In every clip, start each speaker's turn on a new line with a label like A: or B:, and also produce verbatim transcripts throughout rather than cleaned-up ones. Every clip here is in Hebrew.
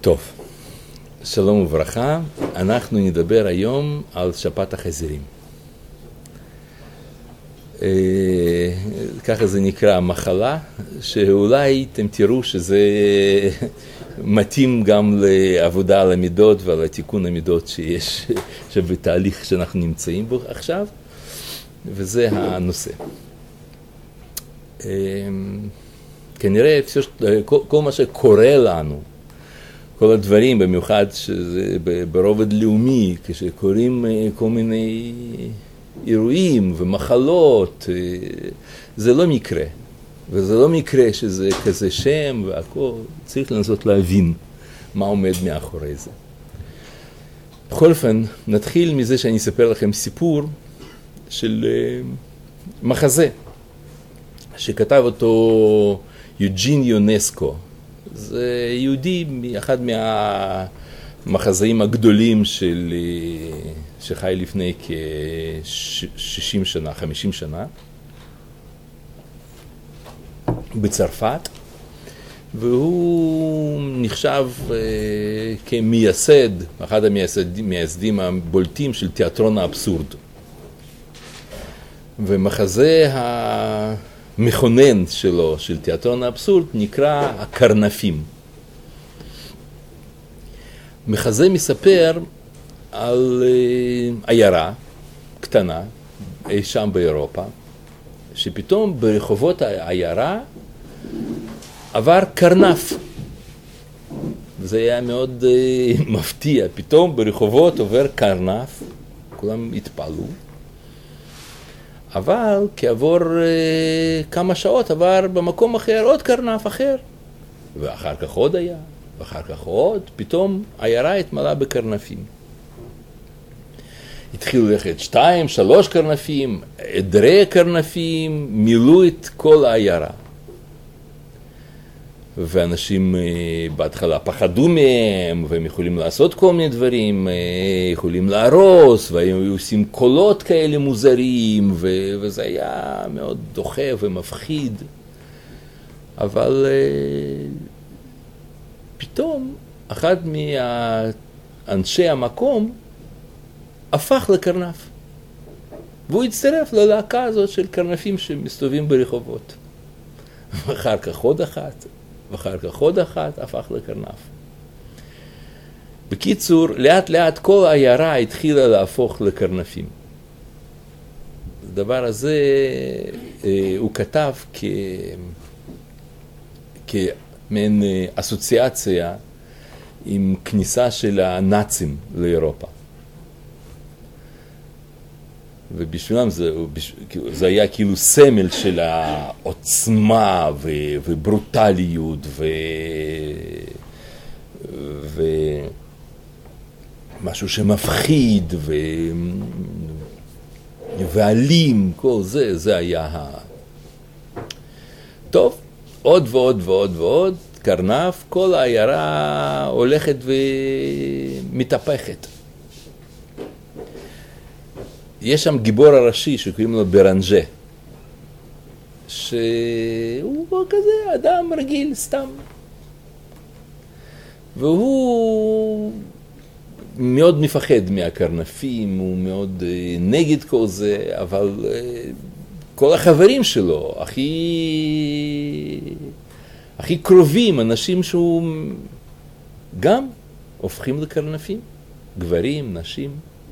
A: טוב, שלום וברכה, אנחנו נדבר היום על שפעת החזירים. ככה זה נקרא מחלה, שאולי אתם תראו שזה מתאים גם לעבודה על המידות ועל התיקון המידות שיש שבתהליך שאנחנו נמצאים בו עכשיו, וזה הנושא. כנראה כל, כל מה שקורה לנו, כל הדברים, במיוחד שזה ברובד לאומי, כשקוראים כל מיני אירועים ומחלות, זה לא מקרה. וזה לא מקרה שזה כזה שם והכל, צריך לנסות להבין מה עומד מאחורי זה. בכל אופן, נתחיל מזה שאני אספר לכם סיפור של מחזה, שכתב אותו יוג'ין יונסקו. זה יהודי, אחד מהמחזאים הגדולים של, שחי לפני כ-שישים שנה, חמישים שנה, בצרפת, והוא נחשב כמייסד, אחד המייסדים הבולטים של תיאטרון האבסורד. ומחזה המכונן שלו, של תיאטרון האבסורד, נקרא הקרנפים. מחזה מספר על עיירה קטנה, אי שם באירופה, שפתאום ברחובות העיירה עבר קרנף. זה היה מאוד uh, מפתיע, פתאום ברחובות עובר קרנף, כולם התפעלו. אבל כעבור uh, כמה שעות עבר במקום אחר עוד קרנף אחר, ואחר כך עוד היה, ואחר כך עוד, פתאום העיירה התמלאה בקרנפים. התחילו ללכת שתיים, שלוש קרנפים, עדרי קרנפים, מילאו את כל העיירה. ואנשים בהתחלה פחדו מהם, והם יכולים לעשות כל מיני דברים, יכולים להרוס, והם עושים קולות כאלה מוזרים, ו- וזה היה מאוד דוחה ומפחיד. אבל פתאום, אחד מאנשי המקום הפך לקרנף. והוא הצטרף ללהקה הזאת של קרנפים שמסתובבים ברחובות. ואחר כך עוד אחת, ואחר כך עוד אחת, הפך לקרנף. בקיצור, לאט לאט כל העיירה התחילה להפוך לקרנפים. הדבר הזה הוא כתב כ... כמעין אסוציאציה עם כניסה של הנאצים לאירופה. ובשבילם זה, זה היה כאילו סמל של העוצמה ו, וברוטליות ו, ומשהו שמפחיד ו, ואלים, כל זה, זה היה ה... טוב, עוד ועוד ועוד ועוד, קרנף, כל העיירה הולכת ומתהפכת. יש שם גיבור הראשי שקוראים לו ברנז'ה, שהוא כזה אדם רגיל סתם. והוא מאוד מפחד מהקרנפים, הוא מאוד נגד כל זה, אבל כל החברים שלו, הכי, הכי קרובים, אנשים שהוא גם הופכים לקרנפים, גברים, נשים.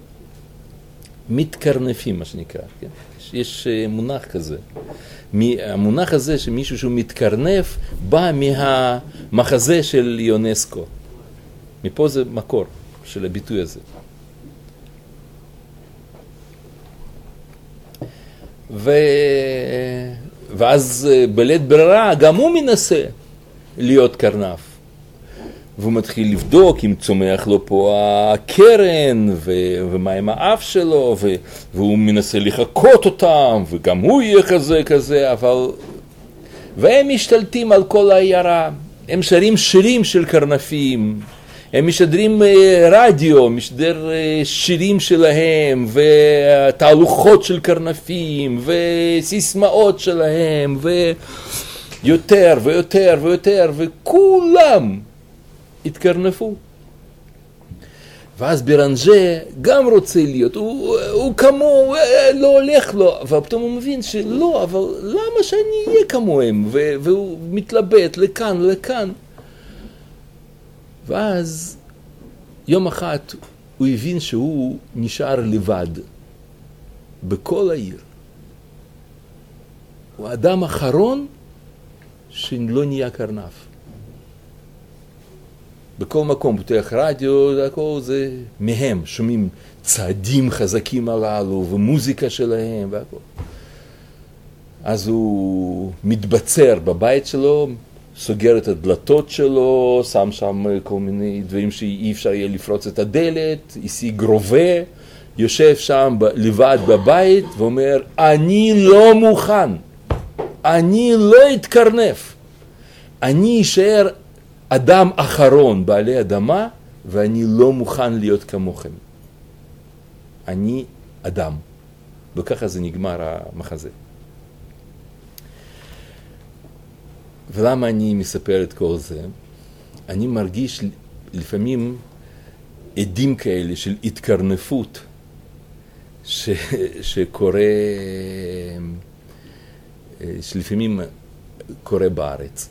A: מתקרנפים, מה שנקרא, כן? יש מונח כזה. המונח הזה שמישהו שהוא מתקרנף בא מהמחזה של יונסקו. מפה זה מקור של הביטוי הזה. ו... ואז בלית ברירה גם הוא מנסה להיות קרנף. והוא מתחיל לבדוק אם צומח לו פה הקרן, ו- ומה עם האף שלו, ו- והוא מנסה לחכות אותם, וגם הוא יהיה כזה כזה, אבל... והם משתלטים על כל העיירה, הם שרים שירים של קרנפים, הם משדרים רדיו, משדר שירים שלהם, ותהלוכות של קרנפים, וסיסמאות שלהם, ויותר ויותר ויותר, וכולם התקרנפו. ואז ברנז'ה גם רוצה להיות, הוא, הוא כמו, לא הולך לו, ופתאום הוא מבין שלא, אבל למה שאני אהיה כמוהם? והוא מתלבט לכאן, לכאן. ואז יום אחד הוא הבין שהוא נשאר לבד בכל העיר. הוא האדם האחרון שלא נהיה קרנף. בכל מקום, פותח רדיו, הכל זה מהם, שומעים צעדים חזקים הללו ומוזיקה שלהם והכל. אז הוא מתבצר בבית שלו, סוגר את הדלתות שלו, שם שם כל מיני דברים שאי אפשר יהיה לפרוץ את הדלת, השיג רובה, יושב שם לבד בבית ואומר, אני לא מוכן, אני לא אתקרנף, אני אשאר אדם אחרון בעלי אדמה, ואני לא מוכן להיות כמוכם. אני אדם. וככה זה נגמר המחזה. ולמה אני מספר את כל זה? אני מרגיש לפעמים עדים כאלה של התקרנפות ש... שקורה, שלפעמים קורה בארץ.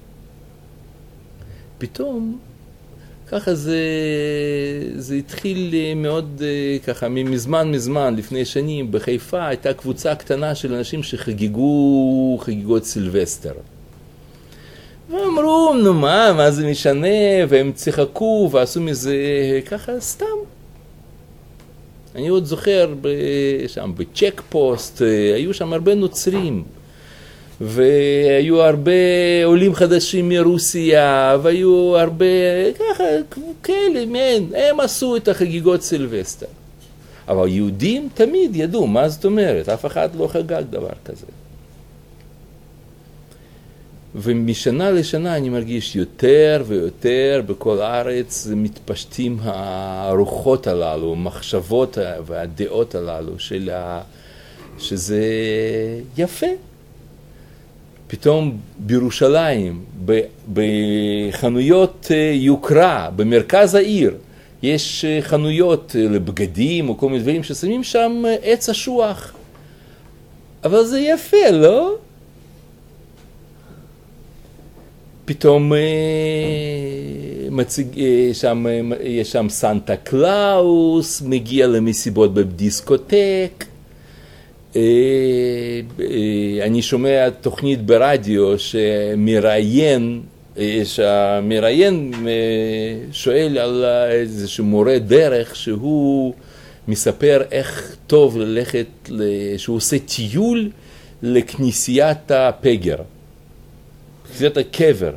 A: פתאום, ככה זה, זה התחיל מאוד, ככה, מזמן מזמן, לפני שנים, בחיפה, הייתה קבוצה קטנה של אנשים שחגיגו חגיגות סילבסטר. ואמרו, נו מה, מה זה משנה, והם צחקו ועשו מזה ככה סתם. אני עוד זוכר, שם בצ'ק פוסט, היו שם הרבה נוצרים. והיו הרבה עולים חדשים מרוסיה, והיו הרבה, ככה, כאלה, מן, הם עשו את החגיגות סילבסטר. אבל יהודים תמיד ידעו, מה זאת אומרת? אף אחד לא חגג דבר כזה. ומשנה לשנה אני מרגיש יותר ויותר בכל הארץ מתפשטים הרוחות הללו, המחשבות והדעות הללו, של ה... שזה יפה. פתאום בירושלים, בחנויות יוקרה, במרכז העיר, יש חנויות לבגדים או כל מיני דברים ששמים שם עץ אשוח. אבל זה יפה, לא? פתאום מציג, שם, יש שם סנטה קלאוס, מגיע למסיבות בדיסקוטק. אני שומע תוכנית ברדיו שמראיין, שהמראיין שואל על איזשהו מורה דרך שהוא מספר איך טוב ללכת, שהוא עושה טיול לכנסיית הפגר, כנסיית הקבר.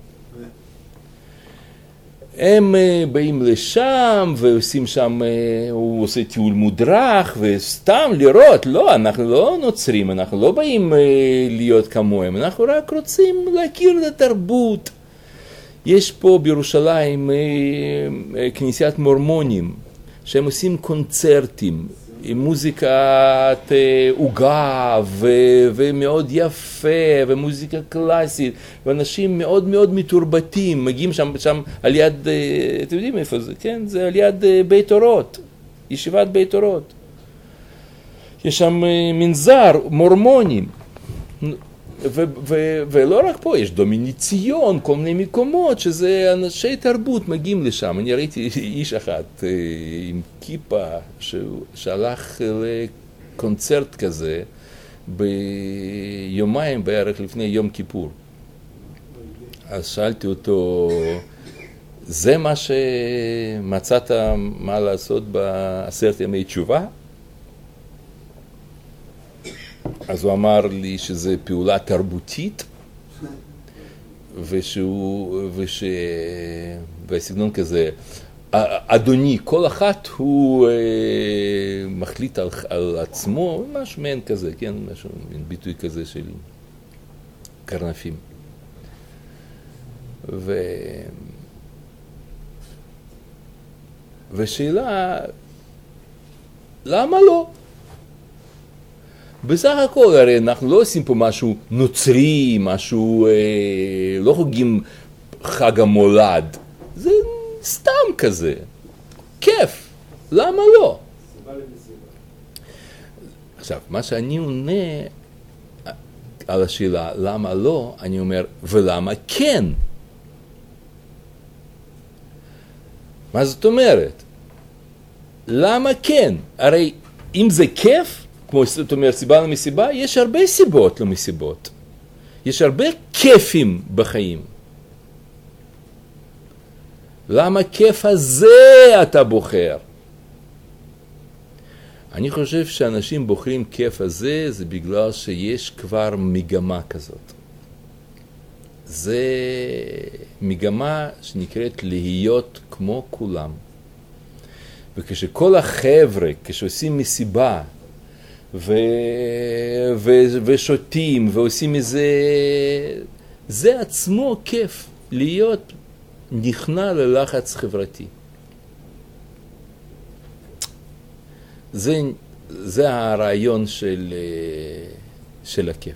A: הם באים לשם ועושים שם, הוא עושה טיול מודרך וסתם לראות, לא, אנחנו לא נוצרים, אנחנו לא באים להיות כמוהם, אנחנו רק רוצים להכיר את התרבות. יש פה בירושלים כנסיית מורמונים, שהם עושים קונצרטים, עם מוזיקת עוגה ו- ומאוד יפה ומוזיקה קלאסית, ואנשים מאוד מאוד מתורבתים, מגיעים שם, שם על יד, אתם יודעים איפה זה, כן? זה על יד בית אורות, ישיבת בית אורות. יש שם מנזר, מורמונים, ו- ו- ולא רק פה, יש דומיניציון, כל מיני מקומות, שזה אנשי תרבות מגיעים לשם. אני ראיתי איש אחד עם כיפה שהלך לקונצרט כזה ביומיים בערך לפני יום כיפור. אז שאלתי אותו, זה מה שמצאת מה לעשות בעשרת ימי תשובה? אז הוא אמר לי שזה פעולה תרבותית, ושהוא, וש... והסגנון כזה, אדוני, כל אחת הוא אה, מחליט על, על עצמו, משהו מעין כזה, כן, משהו, מין ביטוי כזה של קרנפים. ו... ושאלה, למה לא? בסך הכל, הרי אנחנו לא עושים פה משהו נוצרי, משהו, אה, לא חוגים חג המולד. זה סתם כזה, כיף, למה לא? עכשיו, מה שאני עונה על השאלה למה לא, אני אומר, ולמה כן? מה זאת אומרת? למה כן? הרי אם זה כיף, כמו זאת אומרת סיבה למסיבה, יש הרבה סיבות למסיבות. יש הרבה כיפים בחיים. למה כיף הזה אתה בוחר? אני חושב שאנשים בוחרים כיף הזה, זה בגלל שיש כבר מגמה כזאת. זה מגמה שנקראת להיות כמו כולם. וכשכל החבר'ה, כשעושים מסיבה, ו... ו... ושותים, ועושים איזה... זה עצמו כיף, להיות נכנע ללחץ חברתי. זה, זה הרעיון של, של הכיף.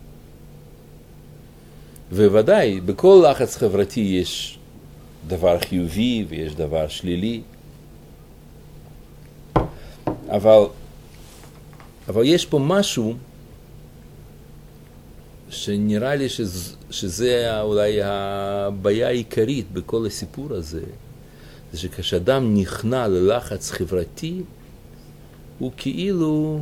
A: וודאי, בכל לחץ חברתי יש דבר חיובי ויש דבר שלילי. אבל, אבל יש פה משהו שנראה לי שזה, שזה אולי הבעיה העיקרית בכל הסיפור הזה. זה שכשאדם נכנע ללחץ חברתי, הוא כאילו,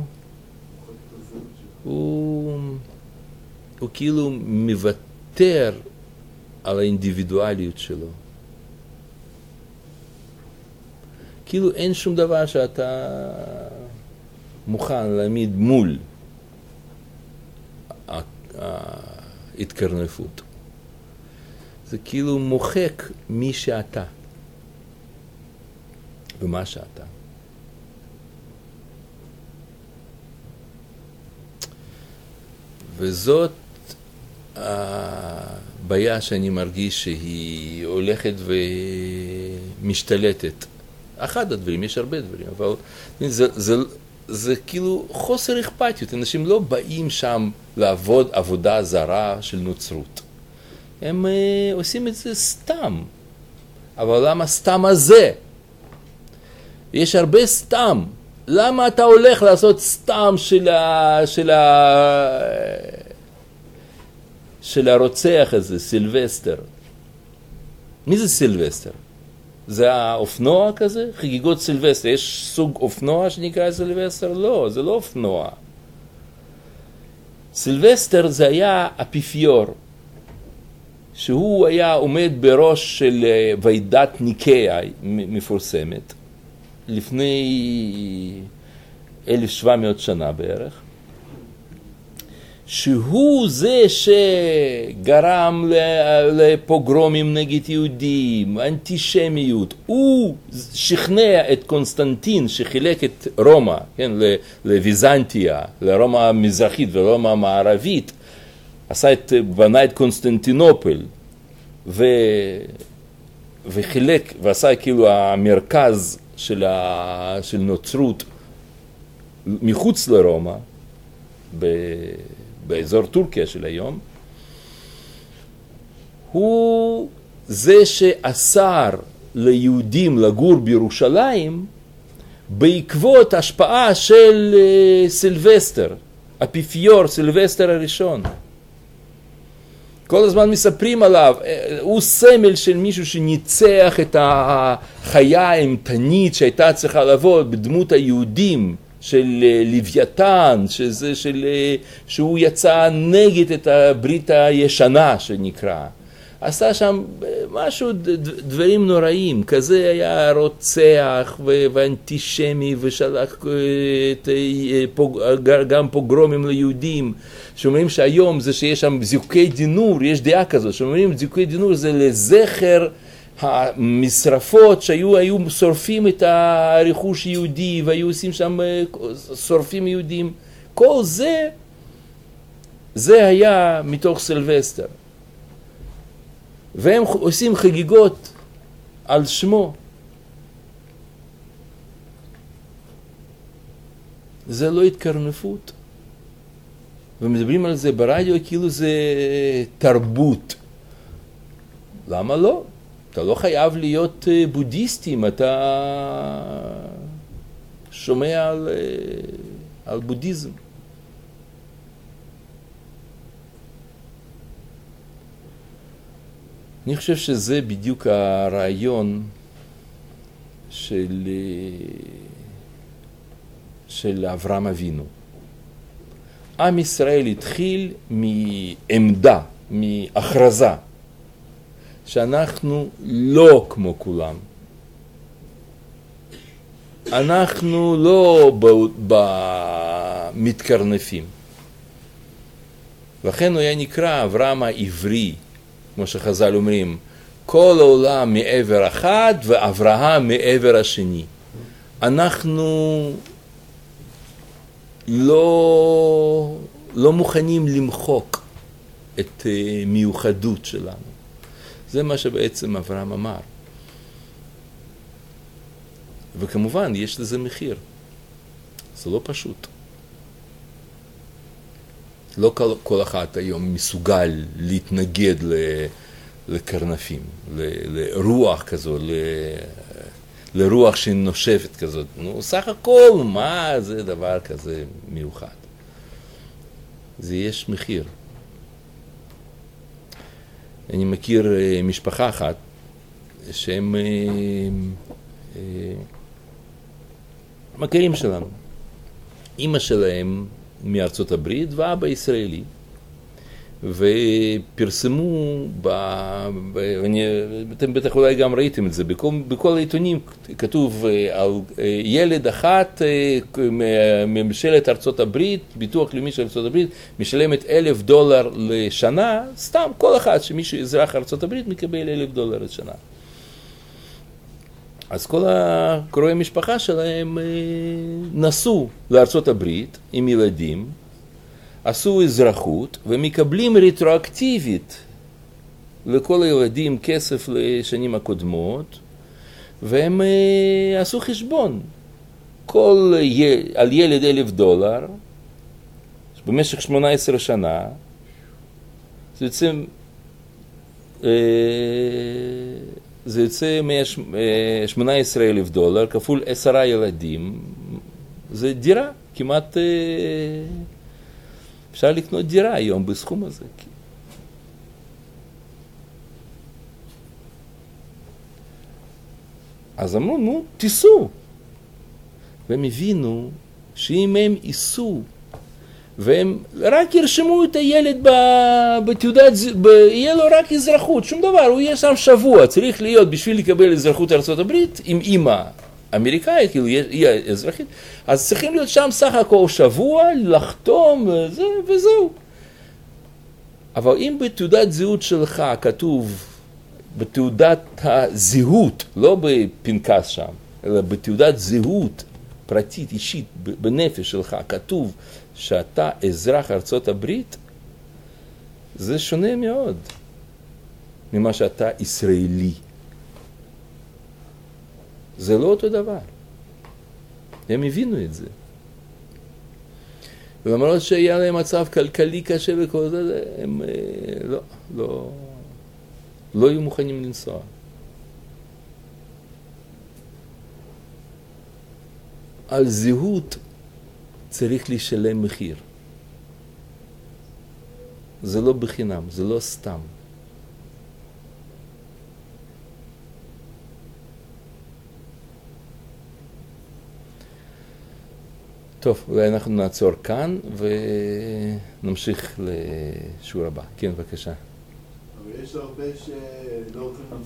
A: הוא, הוא כאילו מוותר על האינדיבידואליות שלו. כאילו אין שום דבר שאתה מוכן להעמיד מול ההתקרנפות. זה כאילו מוחק מי שאתה ומה שאתה. וזאת הבעיה שאני מרגיש שהיא הולכת ומשתלטת. אחד הדברים, יש הרבה דברים, אבל זה, זה, זה כאילו חוסר אכפתיות. אנשים לא באים שם לעבוד עבודה זרה של נוצרות. הם uh, עושים את זה סתם. אבל למה סתם הזה? יש הרבה סתם. למה אתה הולך לעשות סתם של ה... של ה... של הרוצח הזה, סילבסטר? מי זה סילבסטר? זה האופנוע כזה? חגיגות סילבסטר. יש סוג אופנוע שנקרא סילבסטר? לא, זה לא אופנוע. סילבסטר זה היה אפיפיור, שהוא היה עומד בראש של ועידת ניקאה מפורסמת, לפני אלף שבע מאות שנה בערך, שהוא זה שגרם לפוגרומים נגד יהודים, אנטישמיות. הוא שכנע את קונסטנטין שחילק את רומא, כן, לוויזנטיה, לרומא המזרחית ולרומא המערבית, עשה את, בנה את קונסטנטינופל, ו, וחילק, ועשה כאילו המרכז של, ה, של נוצרות מחוץ לרומא, ב, באזור טורקיה של היום. הוא זה שאסר ליהודים לגור בירושלים בעקבות השפעה של סילבסטר, אפיפיור סילבסטר הראשון. כל הזמן מספרים עליו, הוא סמל של מישהו שניצח את החיה האימתנית שהייתה צריכה לבוא בדמות היהודים, של לוויתן, שזה של, שהוא יצא נגד את הברית הישנה שנקרא. עשה שם משהו, דברים נוראים, כזה היה רוצח ואנטישמי ושלח גם פוגרומים ליהודים. שאומרים שהיום זה שיש שם זיקוקי דינור, יש דעה כזאת, שאומרים זיקוקי דינור זה לזכר המשרפות שהיו היו שורפים את הרכוש יהודי והיו עושים שם שורפים יהודים. כל זה, זה היה מתוך סילבסטר. והם עושים חגיגות על שמו. זה לא התקרנפות. ומדברים על זה ברדיו כאילו זה תרבות. למה לא? אתה לא חייב להיות בודהיסטי אם אתה שומע על, על בודהיזם. אני חושב שזה בדיוק הרעיון של, של אברהם אבינו. עם ישראל התחיל מעמדה, מהכרזה, שאנחנו לא כמו כולם. אנחנו לא במתקרנפים. לכן הוא היה נקרא אברהם העברי, כמו שחז"ל אומרים, כל העולם מעבר אחד ואברהם מעבר השני. אנחנו לא, לא מוכנים למחוק את מיוחדות שלנו. זה מה שבעצם אברהם אמר. וכמובן, יש לזה מחיר. זה לא פשוט. לא כל, כל אחד היום מסוגל להתנגד לקרנפים, ל, לרוח כזו, ל, לרוח שנושבת כזאת. נו, סך הכל, מה זה דבר כזה מיוחד? זה יש מחיר. אני מכיר משפחה אחת שהם מכירים שלנו. אמא שלהם מארצות הברית ואבא ישראלי. ופרסמו, ב, ב, אני, אתם בטח אולי גם ראיתם את זה, בכל, בכל העיתונים כתוב על ילד אחת ממשלת ארצות הברית, ביטוח לאומי של ארצות הברית, משלמת אלף דולר לשנה, סתם כל אחד שמישהו אזרח ארצות הברית מקבל אלף דולר לשנה. אז כל הקרואי המשפחה שלהם נסעו לארצות הברית עם ילדים, עשו אזרחות ומקבלים רטרואקטיבית לכל הילדים כסף לשנים הקודמות, והם עשו חשבון. כל יל... על ילד אלף דולר, במשך שמונה עשרה שנה, זה יוצא, זה יוצא שמונה עשרה אלף דולר, כפול עשרה ילדים, זה דירה, כמעט... אפשר לקנות דירה היום בסכום הזה. אז אמרו, נו, תיסעו. והם הבינו שאם הם ייסעו, והם רק ירשמו את הילד בתעודת, יהיה לו רק אזרחות, שום דבר, הוא יהיה שם שבוע, צריך להיות בשביל לקבל אזרחות ארצות הברית, עם אמא אמריקאית, כאילו היא אזרחית, אז צריכים להיות שם סך הכל שבוע, לחתום וזה, וזהו. אבל אם בתעודת זהות שלך כתוב, בתעודת הזהות, לא בפנקס שם, אלא בתעודת זהות פרטית, אישית, בנפש שלך, כתוב שאתה אזרח ארצות הברית, זה שונה מאוד ממה שאתה ישראלי. זה לא אותו דבר. הם הבינו את זה. ולמרות שהיה להם מצב כלכלי קשה וכל זה, הם לא, לא, לא היו מוכנים לנסוע. על זהות צריך לשלם מחיר. זה לא בחינם, זה לא סתם. טוב, אולי אנחנו נעצור כאן ונמשיך לשיעור הבא. כן, בבקשה.
B: אבל יש הרבה שלא הולכים